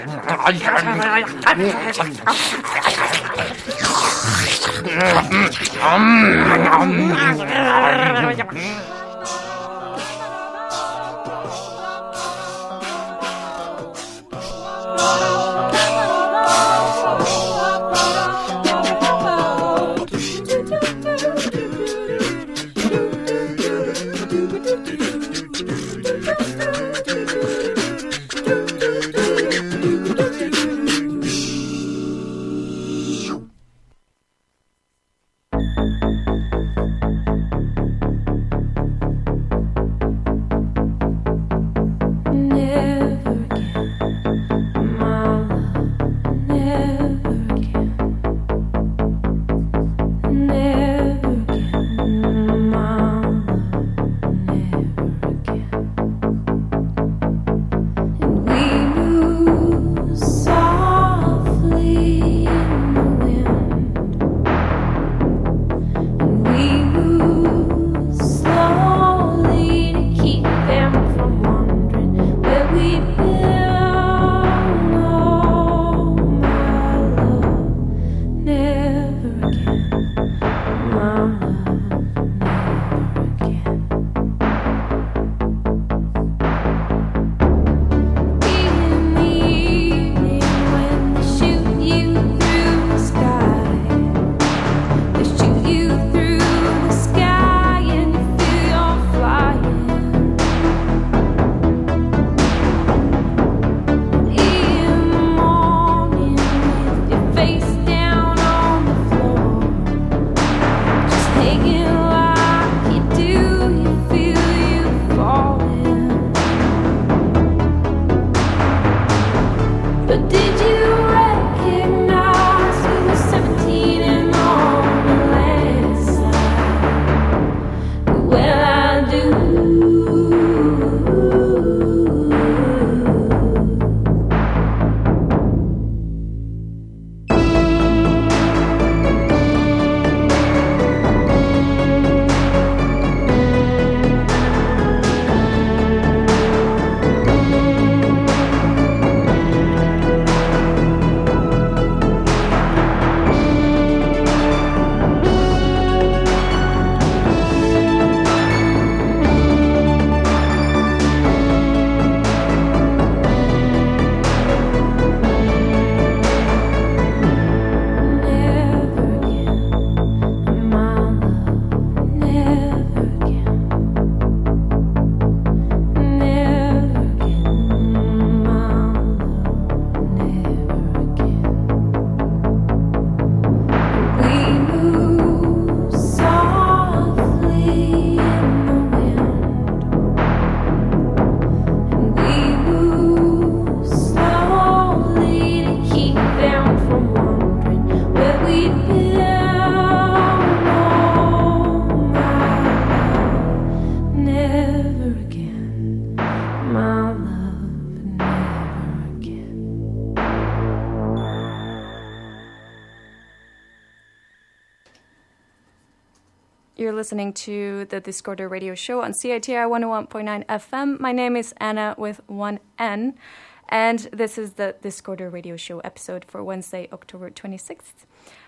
You're listening to the Discorder Radio Show on CITR 101.9 FM. My name is Anna with one N, and this is the Discorder Radio Show episode for Wednesday, October 26th.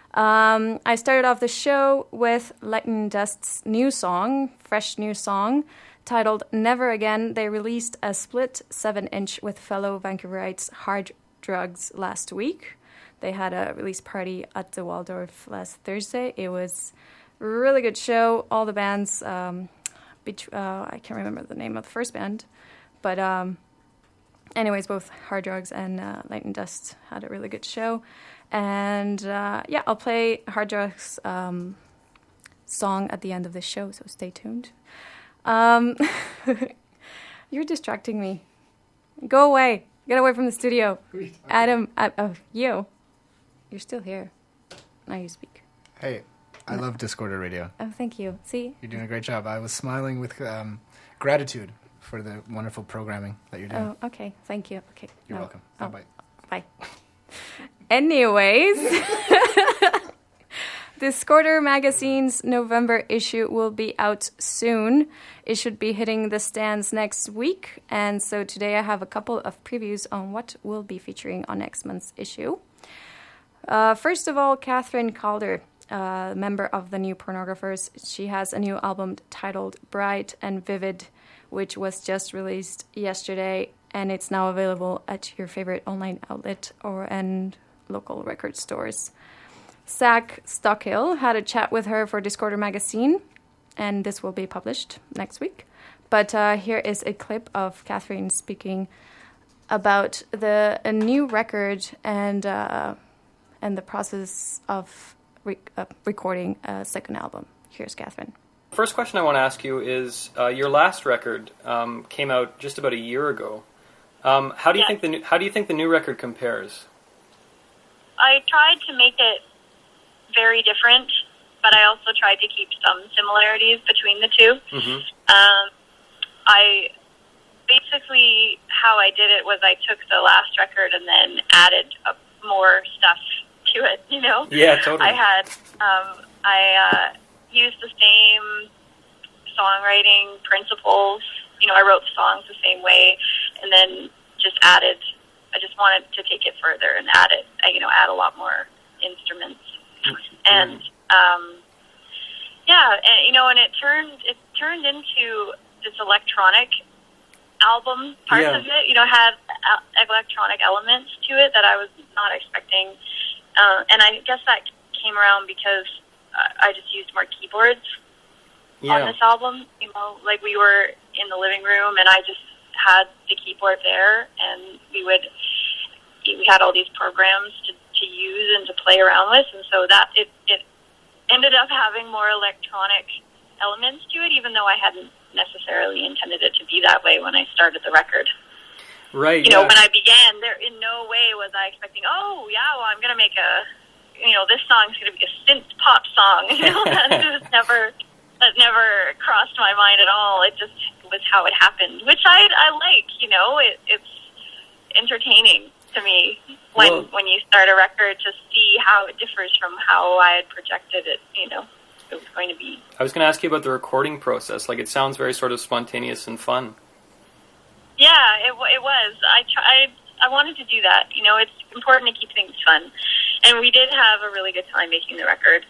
I started off the show with Lightning Dust's fresh new song, titled Never Again. They released a split 7-inch with fellow Vancouverites Hard Drugs last week. They had a release party at the Waldorf last Thursday. It was a really good show. All the bands, I can't remember the name of the first band, but anyways, both Hard Drugs and Lightning Dust had a really good show. And I'll play Hard Drugs song at the end of the show, so stay tuned. You're distracting me. Go away. Get away from the studio. Adam, you're still here. Now you speak. Hey, I love Discorder Radio. Oh, thank you. See? You're doing a great job. I was smiling with gratitude for the wonderful programming that you're doing. Oh, okay. Thank you. Okay. You're welcome. Bye-bye. Bye. Anyways, Discorder magazine's November issue will be out soon. It should be hitting the stands next week. And so today I have a couple of previews on what we'll be featuring on next month's issue. First of all, Catherine Calder, member of the New Pornographers. She has a new album titled Bright and Vivid, which was just released yesterday, and it's now available at your favorite online outlet and local record stores. Zach Stockhill had a chat with her for Discorder magazine, and this will be published next week. But here is a clip of Catherine speaking about a new record and the process of recording a second album. Here's Catherine. First question I want to ask you is your last record came out just about a year ago. How do you think the new record compares? I tried to make it very different, but I also tried to keep some similarities between the two. Mm-hmm. I basically how I did it was I took the last record and then added more stuff to it. You know? Yeah, totally. I used the same songwriting principles. You know, I wrote the songs the same way, and then I just wanted to take it further and add a lot more instruments. And, and it turned into this electronic album. Parts of it, had electronic elements to it that I was not expecting. And I guess that came around because I just used more keyboards on this album. Like we were in the living room and I just had the keyboard there, and we had all these programs to use and to play around with, and so that it ended up having more electronic elements to it, even though I hadn't necessarily intended it to be that way when I started the record. Right. When I began, there in no way was I expecting, I'm going to make this song's going to be a synth pop song. That never crossed my mind at all. It just was how it happened, which I like. It's entertaining to me when you start a record to see how it differs from how I had projected it. It was going to be. I was going to ask you about the recording process. Like, it sounds very sort of spontaneous and fun. Yeah, it was. I wanted to do that. It's important to keep things fun, and we did have a really good time making the record.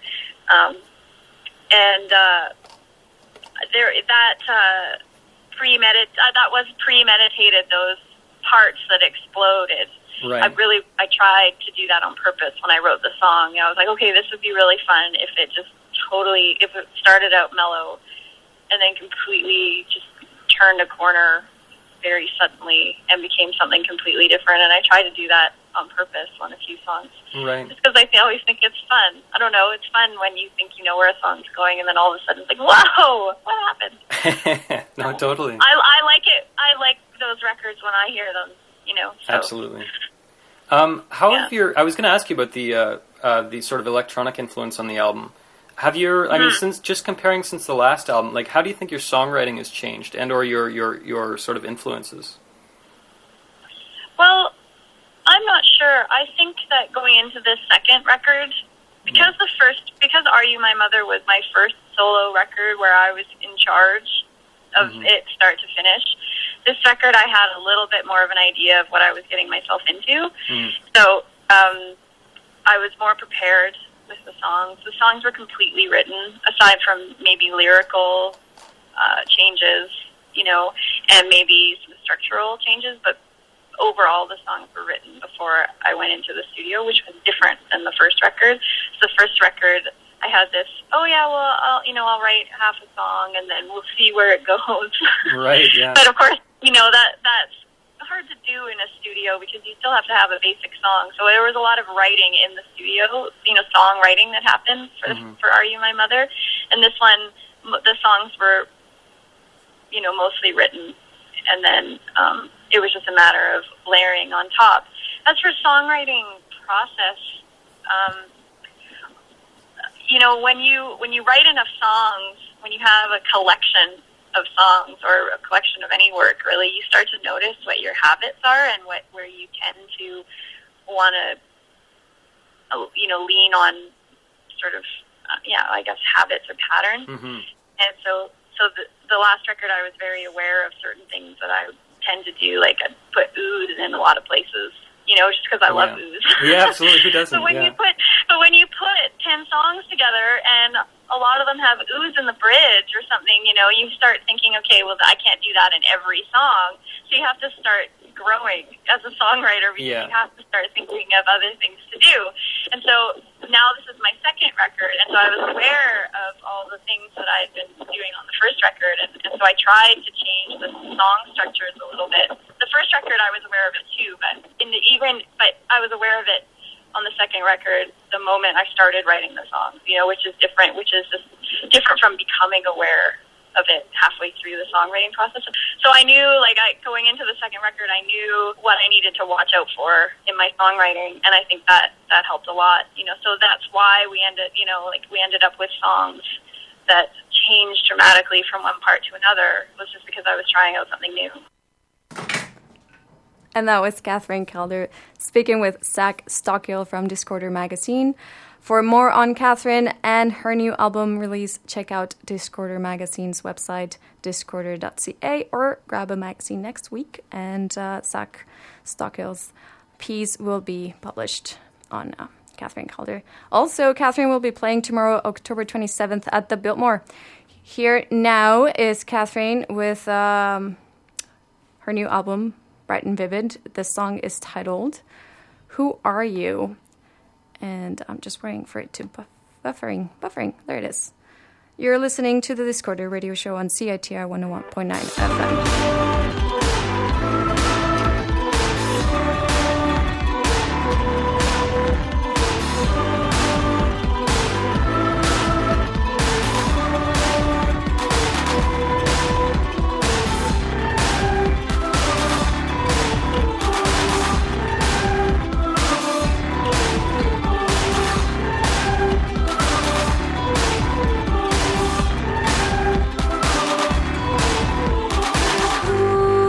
That was premeditated. Those parts that exploded. Right. I tried to do that on purpose when I wrote the song. I was like, okay, this would be really fun if it started out mellow and then completely just turned a corner very suddenly and became something completely different. And I tried to do that on purpose on a few songs. Right. Just because I always think it's fun. I don't know, it's fun when you think you know where a song's going and then all of a sudden it's like, whoa, what happened? No, totally. I like it. I like those records when I hear them, So. Absolutely. I was going to ask you about the sort of electronic influence on the album. Have your, since the last album, like, how do you think your songwriting has changed and/or your sort of influences? Well, I'm not sure. I think that going into this second record, because Are You My Mother was my first solo record where I was in charge of it start to finish. This record, I had a little bit more of an idea of what I was getting myself into. So I was more prepared with the songs. The songs were completely written, aside from maybe lyrical changes, and maybe some structural changes, but overall the songs were written before I went into the studio, which was different than the first record. So the first record, I had this, I'll write half a song and then we'll see where it goes. Right, yeah. But of course, that's hard to do in a studio because you still have to have a basic song. So there was a lot of writing in the studio, songwriting that happened for Are You My Mother? And this one, the songs were, mostly written. And then it was just a matter of layering on top. As for songwriting process, when you write enough songs, when you have a collection of songs or a collection of any work, really, you start to notice what your habits are and where you tend to want to, lean on sort of I guess habits or patterns. Mm-hmm. And so the last record, I was very aware of certain things that I tend to do, like I put ooze in a lot of places, just because I love ooze. Yeah, absolutely. Who doesn't? But when you put 10 songs together and a lot of them have ooze in the bridge or something, you start thinking, okay, well, I can't do that in every song. So you have to start growing as a songwriter because you have to start thinking of other things to do. And so now this is my second record, and so I was aware of all the things that I had been doing on the first record, and so I tried to change the song structures a little bit. The first record, I was aware of it too, but I was aware of it on the second record the moment I started writing the songs, which is just different from becoming aware of it halfway through the songwriting process. So I knew, going into the second record, I knew what I needed to watch out for in my songwriting, and I think that helped a lot. So that's why we ended up with songs that changed dramatically from one part to another, was just because I was trying out something new. And that was Catherine Calder speaking with Zach Stockill from Discorder magazine. For more on Catherine and her new album release, check out Discorder magazine's website, discorder.ca, or grab a magazine next week. And Zach Stockill's piece will be published on Catherine Calder. Also, Catherine will be playing tomorrow, October 27th, at the Biltmore. Here now is Catherine with her new album, Bright and Vivid. The song is titled Who Are You? And I'm just waiting for it to buffering. There it is. You're listening to the Discorder radio show on CITR 101.9 FM. Ooh.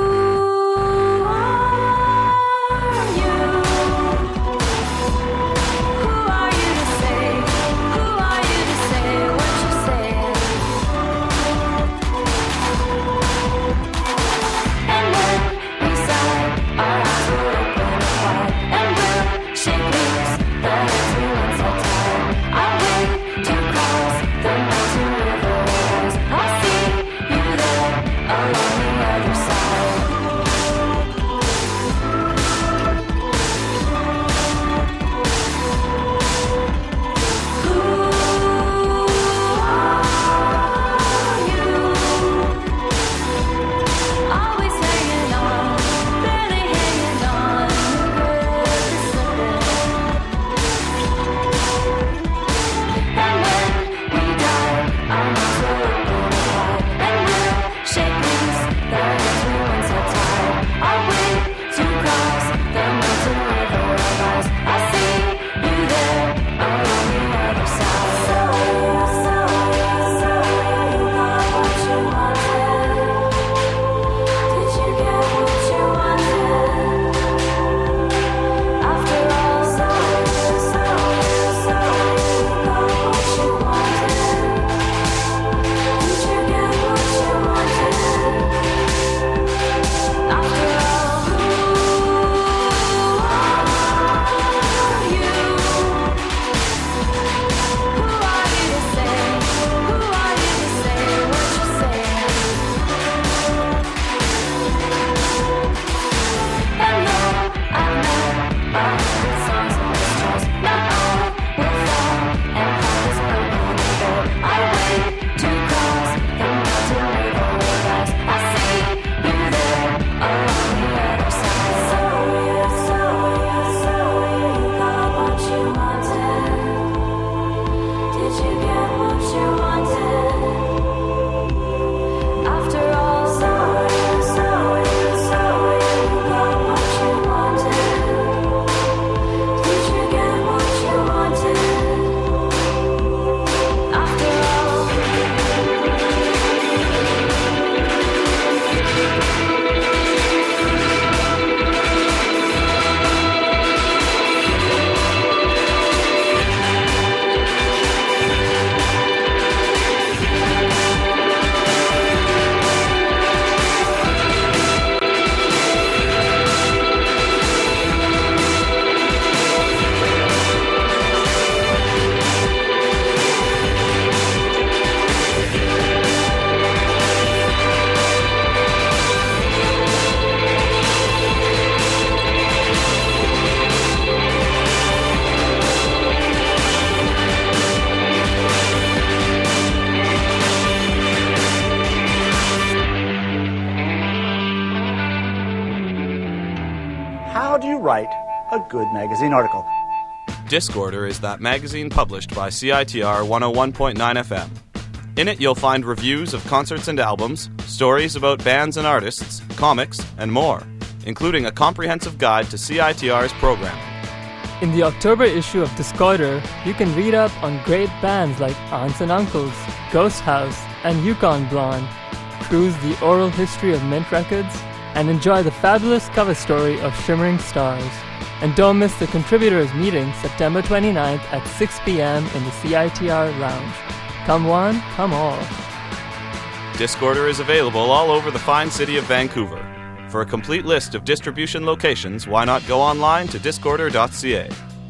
write a good magazine article. Discorder is that magazine published by CITR 101.9 FM. In it, you'll find reviews of concerts and albums, stories about bands and artists, comics, and more, including a comprehensive guide to CITR's programming. In the October issue of Discorder, you can read up on great bands like Aunts and Uncles, Ghost House, and Yukon Blonde, cruise the oral history of Mint Records, and enjoy the fabulous cover story of Shimmering Stars. And don't miss the Contributors Meeting September 29th at 6 p.m. in the CITR Lounge. Come one, come all. Discorder is available all over the fine city of Vancouver. For a complete list of distribution locations, why not go online to discorder.ca.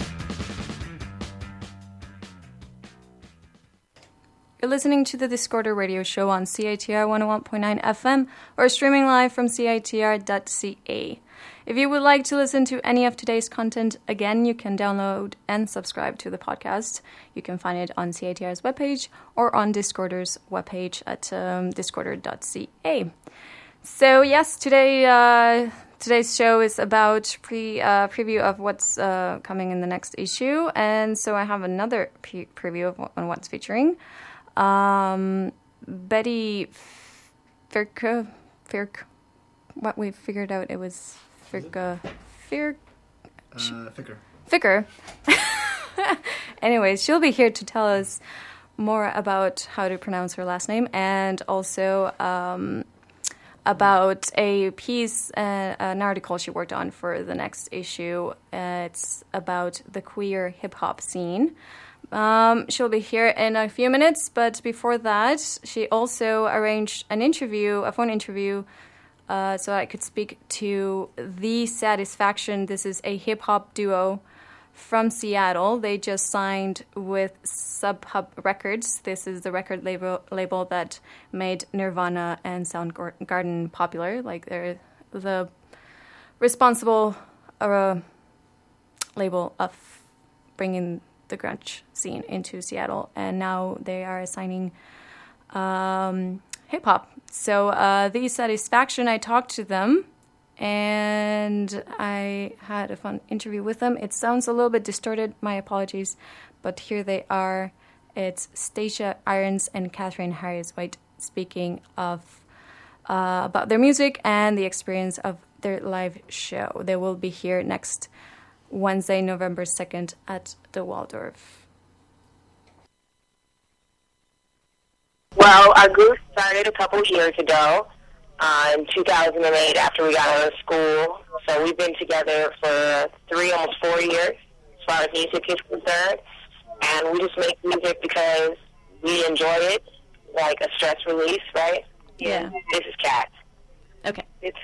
You're listening to the Discorder radio show on CITR 101.9 FM or streaming live from CITR.ca. If you would like to listen to any of today's content again, you can download and subscribe to the podcast. You can find it on CITR's webpage or on Discorder's webpage at discorder.ca. So yes, today's show is about preview of what's coming in the next issue, and so I have another preview on what's featuring. Betty Firk. What we figured out, it was Ficker. Anyways, she'll be here to tell us more about how to pronounce her last name, and also about a piece, an article she worked on for the next issue. It's about the queer hip-hop scene. She'll be here in a few minutes, but before that, she also arranged a phone interview, so I could speak to The Satisfaction. This is a hip-hop duo from Seattle. They just signed with Sub Pop Records. This is the record label that made Nirvana and Soundgarden popular. Like, they're the responsible label of bringing the grunge scene into Seattle, and now they are signing hip-hop. So The Satisfaction, I talked to them, and I had a fun interview with them. It sounds a little bit distorted, my apologies, but here they are. It's Stacia Irons and Catherine Harris-White speaking of about their music and the experience of their live show. They will be here next Wednesday, November 2nd at the Waldorf. Well, our group started a couple years ago, in 2008 after we got out of school. So we've been together for almost 4 years as far as music is concerned. And we just make music because we enjoy it, like a stress release, right? Yeah. This is Kat. Okay. It's,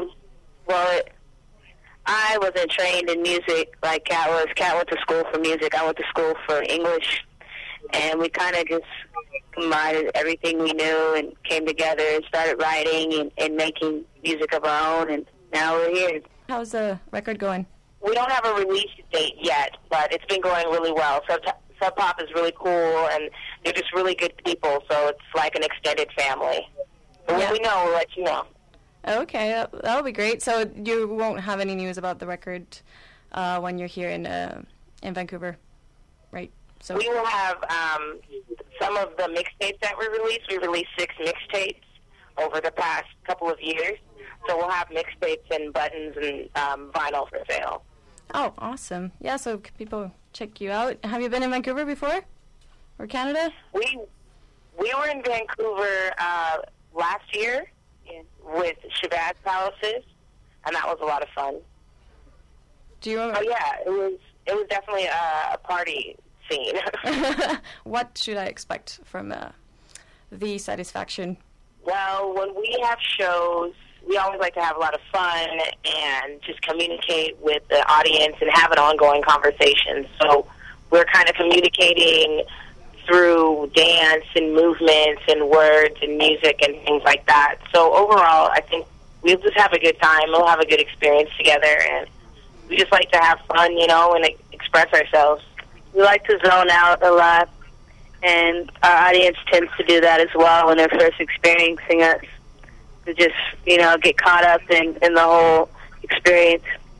I wasn't trained in music like Kat was. Kat went to school for music. I went to school for English. And we kind of just combined everything we knew and came together and started writing and making music of our own, and now we're here. How's the record going? We don't have a release date yet, but it's been going really well. Sub Pop is really cool, and they're just really good people, so it's like an extended family. But when we know, we'll let you know. Okay, that'll be great. So you won't have any news about the record when you're here in Vancouver, right? So we will have some of the mixtapes that we released. We released 6 mixtapes over the past couple of years. So we'll have mixtapes and buttons and vinyl for sale. Oh, awesome. Yeah, so people check you out. Have you been in Vancouver before? Or Canada? We were in Vancouver last year with Shabazz Palaces, and that was a lot of fun. Do you remember? Oh, yeah, it was definitely a party scene. What should I expect from The Satisfaction? Well, when we have shows, we always like to have a lot of fun and just communicate with the audience and have an ongoing conversation. So we're kind of communicating through dance and movements and words and music and things like that. So overall, I think we'll just have a good time. We'll have a good experience together, and we just like to have fun, and express ourselves. We like to zone out a lot, and our audience tends to do that as well when they're first experiencing us. To just, get caught up in the whole experience.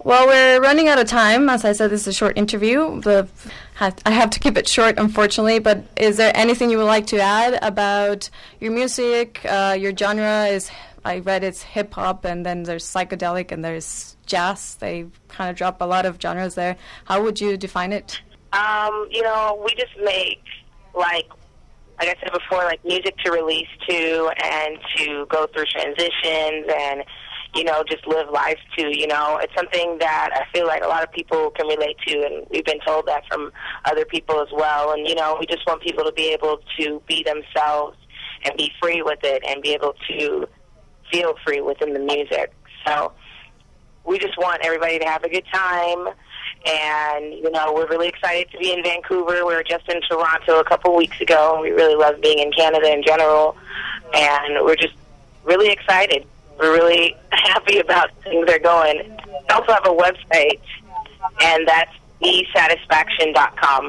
Well, we're running out of time. As I said, this is a short interview. I have to keep it short, unfortunately. But is there anything you would like to add about your music? Your genre is, I read it's hip hop, and then there's psychedelic, and there's jazz. They kind of drop a lot of genres there. How would you define it? We just make, like I said before, like music to release to and to go through transitions and, just live life to, It's something that I feel like a lot of people can relate to, and we've been told that from other people as well. And, we just want people to be able to be themselves and be free with it and be able to feel free within the music. So we just want everybody to have a good time. And, we're really excited to be in Vancouver. We were just in Toronto a couple weeks ago, and we really love being in Canada in general. And we're just really excited. We're really happy about things are going. We also have a website, and that's thesatisfaction.com.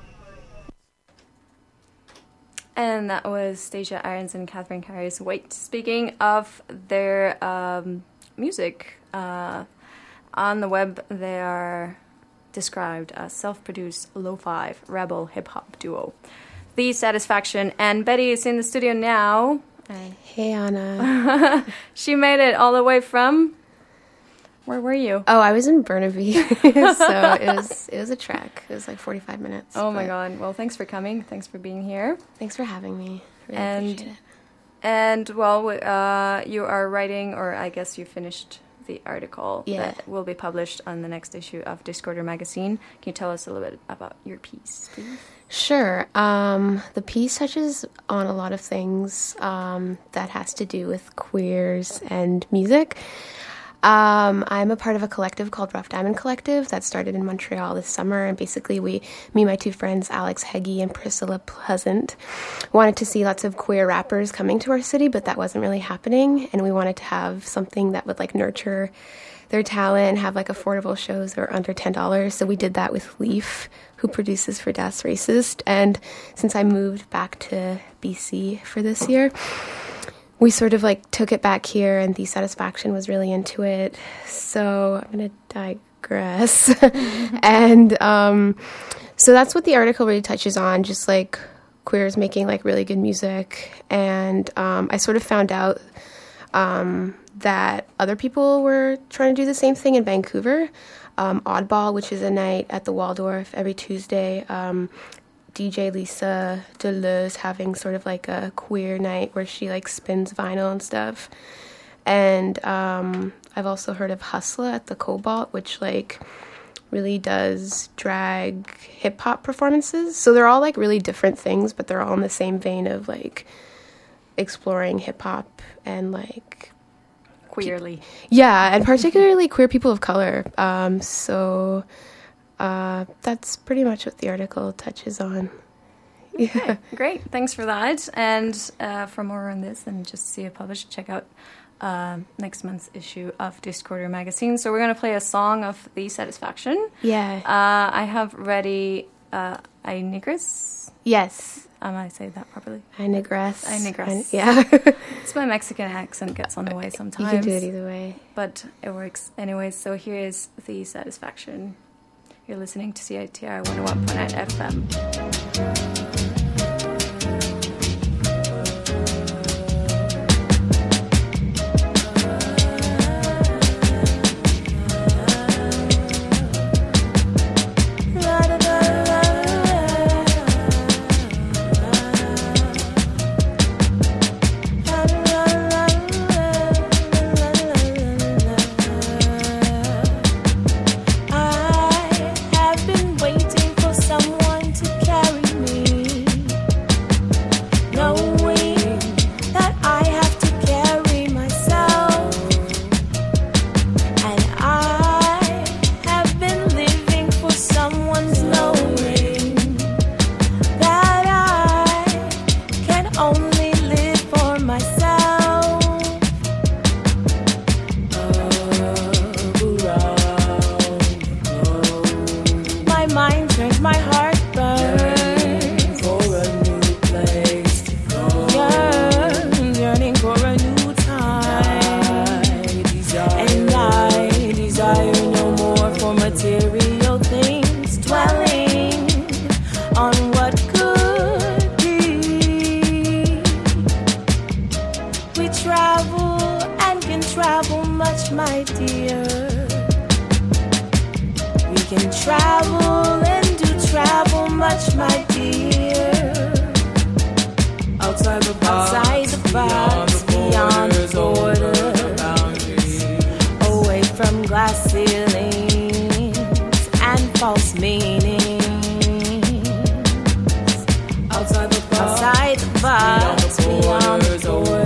And that was Stacia Irons and Catherine Harris Waite speaking of their music. On the web, they are described as self-produced lo-fi rebel hip-hop duo. The Satisfaction. And Betty is in the studio now. Hey, Anna. She made it all the way from... Where were you? Oh, I was in Burnaby. So it was a trek. It was like 45 minutes. Oh, my God. Well, thanks for coming. Thanks for being here. Thanks for having me. Really appreciate it. And, well, you are writing, or I guess you finished the article that will be published on the next issue of Discorder magazine. Can you tell us a little bit about your piece, please? Sure. The piece touches on a lot of things that has to do with queers and music. I'm a part of a collective called Rough Diamond Collective that started in Montreal this summer, and basically me and my two friends, Alex Heggie and Priscilla Pleasant, wanted to see lots of queer rappers coming to our city, but that wasn't really happening, and we wanted to have something that would nurture their talent and have affordable shows that were under $10. So we did that with Leaf, who produces for Das Racist, and since I moved back to BC for this year, we sort of took it back here, and The Satisfaction was really into it. So I'm going to digress. And so that's what the article really touches on, just queers making really good music. And I sort of found out that other people were trying to do the same thing in Vancouver. Oddball, which is a night at the Waldorf every Tuesday, DJ Lisa Deleuze having sort of a queer night where she spins vinyl and stuff. And I've also heard of Hustla at the Cobalt, which really does drag hip hop performances. So they're all really different things, but they're all in the same vein of exploring hip hop and queerly. Yeah, and particularly queer people of color. So that's pretty much what the article touches on. Yeah. Okay, great. Thanks for that. And for more on this and just see it published, check out next month's issue of Discorder magazine. So we're going to play a song of The Satisfaction. Yeah. I have ready Ainigras. Yes. Am I saying that properly? Ainigras. Yeah. It's my Mexican accent gets on the way sometimes. You can do it either way. But it works anyways. So here is The Satisfaction. You're listening to CITR 101.9 FM. No more. travel and do travel much, my dear. Outside the box, beyond the borders, away from glass ceilings and false meanings. Outside the box, beyond the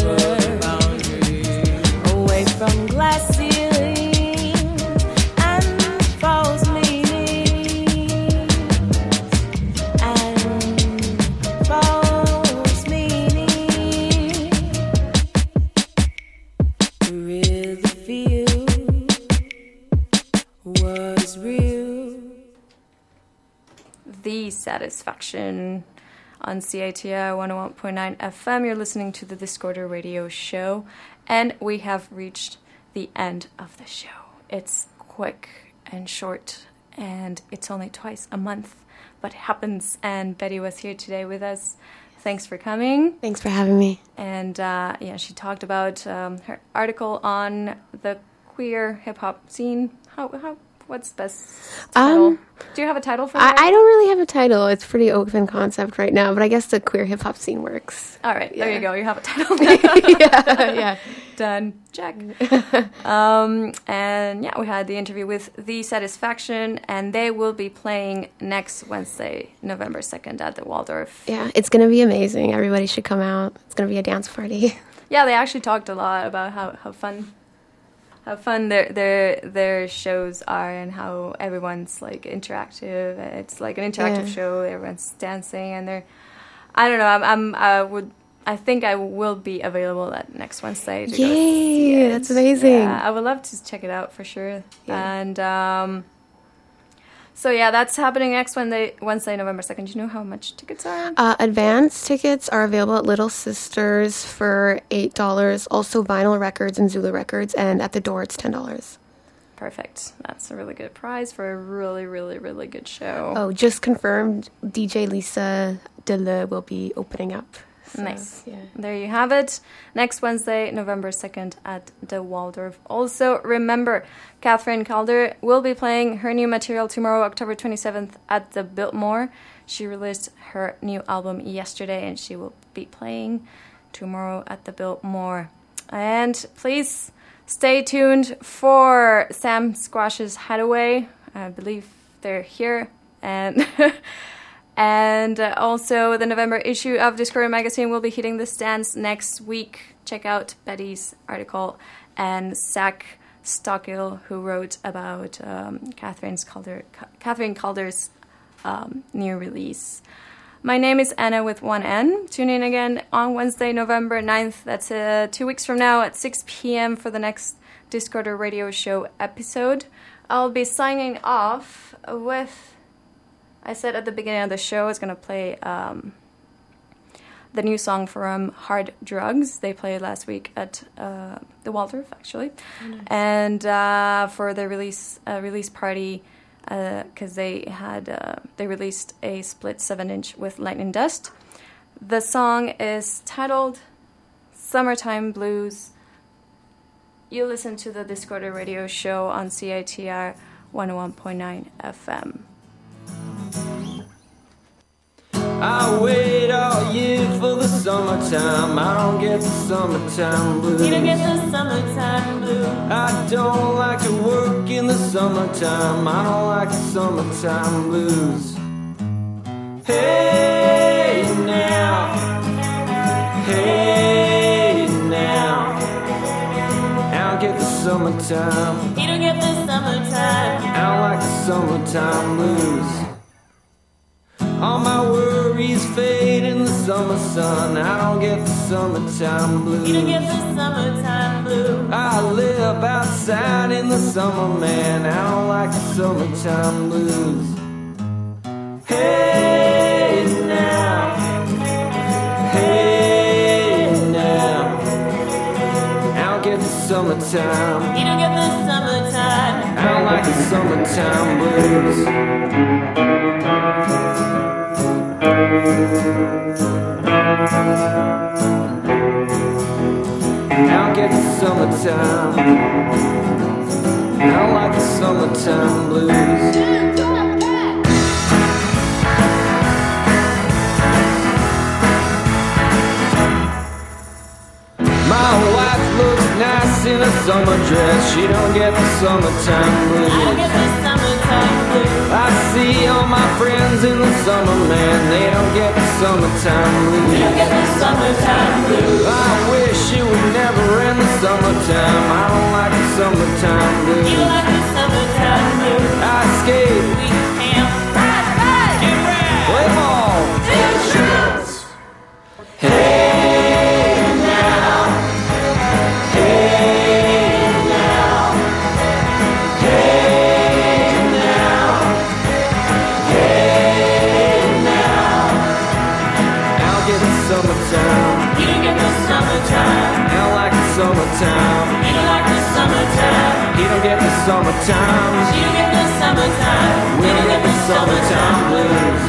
borders, away from glass ceilings and false meanings. And false meanings. Really feel was real. The Satisfaction on CITR 101.9 FM. You're listening to the Discorder Radio Show, and we have reached the end of the show. It's quick and short, and it's only twice a month, but it happens. And Betty was here today with us. Thanks for coming. Thanks for having me. And yeah, she talked about her article on the queer hip hop scene. What's the best title? Do you have a title for that? I don't really have a title. It's pretty open concept right now, but I guess the queer hip hop scene works. All right, there you go. You have a title. yeah. Done. Check. And yeah, we had the interview with The Satisfaction, and they will be playing next Wednesday, November 2nd at the Waldorf. Yeah, it's going to be amazing. Everybody should come out. It's going to be a dance party. Yeah, they actually talked a lot about how fun their shows are and how everyone's like interactive. It's like an interactive show. Everyone's dancing and they're. I don't know. I think I will be available at next Wednesday. Yay! That's amazing. Yeah, I would love to check it out for sure. Yeah. And so yeah, that's happening next Wednesday, November 2nd. Do you know how much tickets are? Advance tickets are available at Little Sisters for $8. Also vinyl records and Zulu records, and at the door it's $10. Perfect. That's a really good price for a really, really, really good show. Oh, just confirmed. DJ Lisa Dele will be opening up. So, nice. Yeah. There you have it. Next Wednesday, November 2nd at the Waldorf. Also, remember, Catherine Calder will be playing her new material tomorrow, October 27th at the Biltmore. She released her new album yesterday, and she will be playing tomorrow at the Biltmore. And please stay tuned for Sam Squash's Hideaway. I believe they're here. And... And also, the November issue of Discorder magazine will be hitting the stands next week. Check out Betty's article and Zach Stockill, who wrote about Catherine Calder's new release. My name is Anna with one N. Tune in again on Wednesday, November 9th. That's 2 weeks from now at 6 p.m. for the next Discorder Radio Show episode. I'll be signing off with... I said at the beginning of the show I was going to play the new song from Hard Drugs. They played last week at the Waldorf, actually. Oh, nice. And for the release party, because they released a split 7-inch with Lightning Dust. The song is titled Summertime Blues. You listen to the Discorder Radio Show on CITR 101.9 FM. I wait all year for the summertime. I don't get the summertime blues. You don't get the summertime blues. I don't like to work in the summertime. I don't like the summertime blues. Hey now, hey now. I don't get the summertime. You don't get the summertime. I don't like the summertime blues. All my worries fade in the summer sun. I don't get the summertime blues. You don't get the summertime blues. I live outside in the summer, man. I don't like the summertime blues. Hey now, hey now. I don't get the summertime. You don't get the summertime. I don't like the summertime blues. I don't get the summertime. I don't like the summertime blues. summer dress. She don't get the summertime blues. I don't get the summertime blues. I see all my friends in the summer, man. They don't get the summertime blues. They don't get the summertime blues. I wish it would never end the summertime. I don't like the summertime blues. You like the summertime blues. I skate. We camp. Ride. Get ready. Play ball. Take shots. Hey now. Hey now. Hey now. Hey now. I'll get the summertime. You get the summertime. I don't like the summertime. You don't like the summertime. You don't get the summertime. You get the summertime. We don't get the summertime blues.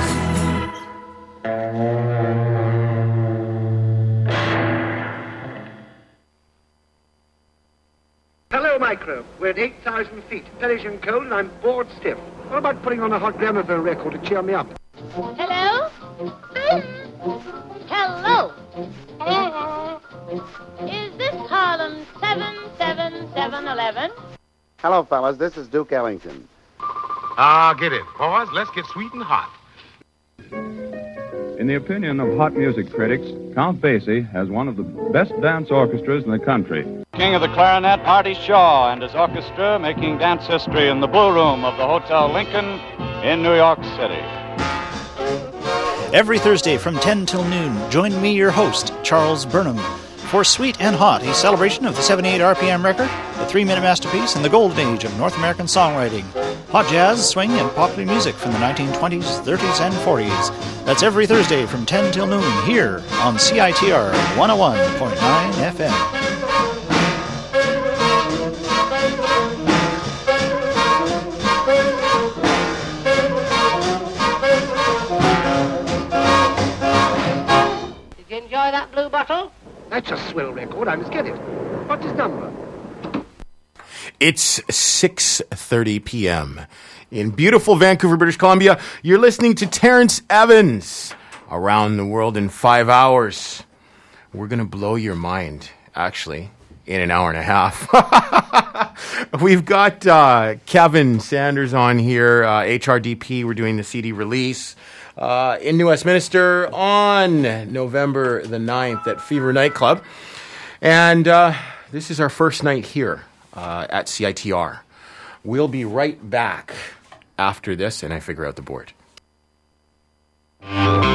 Hello, Micro. We're at 8,000 feet, perishing cold, and I'm bored stiff. What about putting on a hot gramophone record to cheer me up? Hello? Hello? Is this Harlem 77711? Hello, fellas. This is Duke Ellington. Get it. Boys, let's get sweet and hot. In the opinion of hot music critics, Count Basie has one of the best dance orchestras in the country. King of the clarinet, Artie Shaw, and his orchestra making dance history in the Blue Room of the Hotel Lincoln in New York City. Every Thursday from 10 till noon, join me, your host, Charles Burnham, for Sweet and Hot, a celebration of the 78 RPM record, the 3-minute masterpiece, and the golden age of North American songwriting. Hot jazz, swing, and popular music from the 1920s, 30s, and 40s. That's every Thursday from 10 till noon here on CITR 101.9 FM. Did you enjoy that blue bottle? That's a swell record. I must get it. What's his number? It's 6:30 p.m. in beautiful Vancouver, British Columbia. You're listening to Terrence Evans, Around the World in 5 hours. We're going to blow your mind, actually, in an hour and a half. We've got Kevin Sanders on here, HRDP. We're doing the CD release in New Westminster on November the 9th at Fever Nightclub. And this is our first night here at CITR. We'll be right back after this, and I figure out the board.